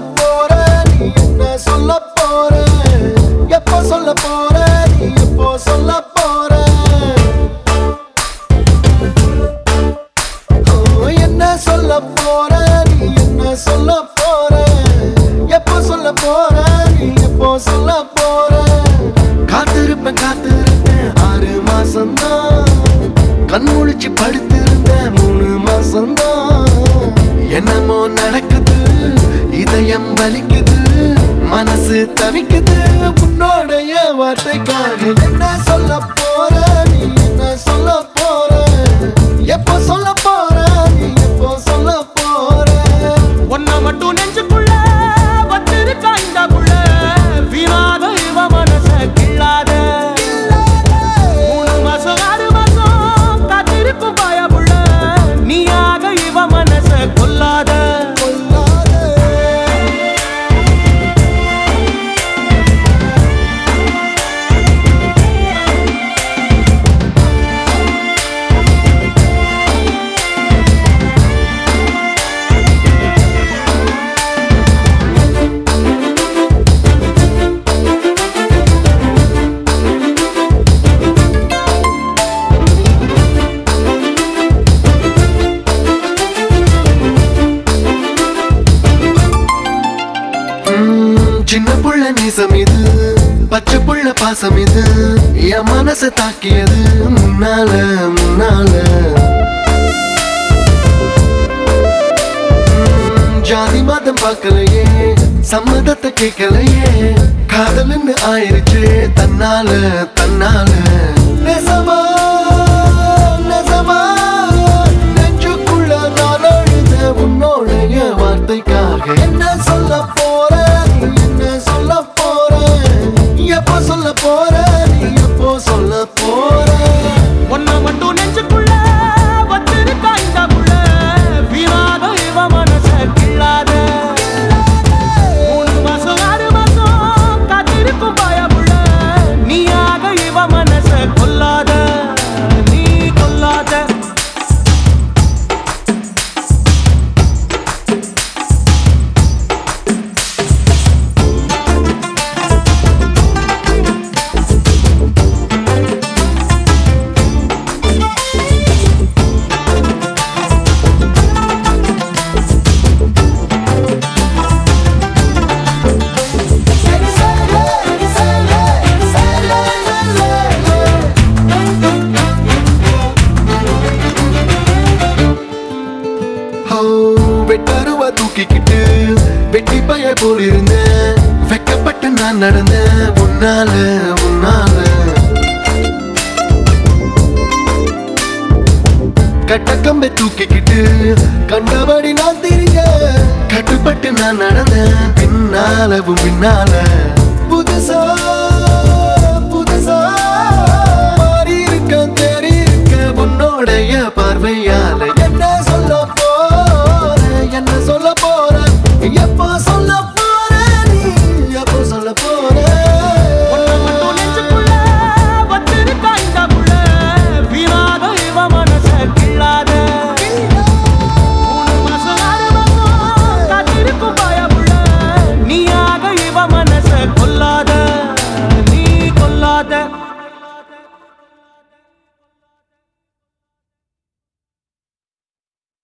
போற நீ என்ன சொல்ல போற எப்போ சொல்ல போற நீ எப்போ சொல்ல போற என்ன சொல்ல போற நீ என்ன சொல்ல போற எப்போ சொல்ல போற நீ எப்போ சொல்ல போற காத்திருப்பேன் 6 மாசம்தான் கண் முழிச்சு படுத்திருந்தேன் 3 மாசம்தான் என்னமோ நடக்குது இதயம் வலிக்குது மனசு தவிக்குது உன்னோடைய வார்த்தைக்காக என்ன சொல்ல போற நீ என்ன சொல்ல போற எப்போ சொல்ல போற நீ எப்போ சொல்ல போற ஒன்ன மட்டும் நெஞ்சுக்குள்ள வச்சிருக்கா இந்த புள்ள வீணாத இவ மனச கிள்ளாத 3 மாசம் 6 மாசம் காத்திருக்கும் பாய புள்ள நீயாக இவ மனச கொல்லாத சின்ன புள்ள நேசம் இது பச்சை புள்ள பாசம் இது என் மனச தாக்கியது முன்னால ஜாதி மதம் பார்க்கலையே சம்மதத்தை கேட்கலையே காதல்னு ஆயிருச்சு தன்னால நெசமா நெஞ்சுக்குள்ள நான் அழுத உன்னோடைய வார்த்தைக்காக என்ன சொல்ல போற நீ என்ன சொல்ல போற எப்போ சொல்ல போற நீ எப்போ சொல்ல போற ஒன்ன மட்டும் நெஞ்சுக்குள்ள வச்சிருக்கா இந்த புள்ள வீணாத இவ மனச கிள்ளாத 3 மாசம் 6 மாசம் காத்திருக்கும் பாய புள்ள நீயாக இவ மனச கொல்லாத நீ கொல்லாத வெட்டருவா தூக்கிக்கிட்டு வெட்டி பைய போல் இருந்தேன் வெக்கப்பட்டு நான் நடந்தேன் உன்னால கட்டக்கம்பை தூக்கிக்கிட்டு கண்டபடி நான் திரிய கட்டுப்பட்டு நான் நடந்தேன் பின்னால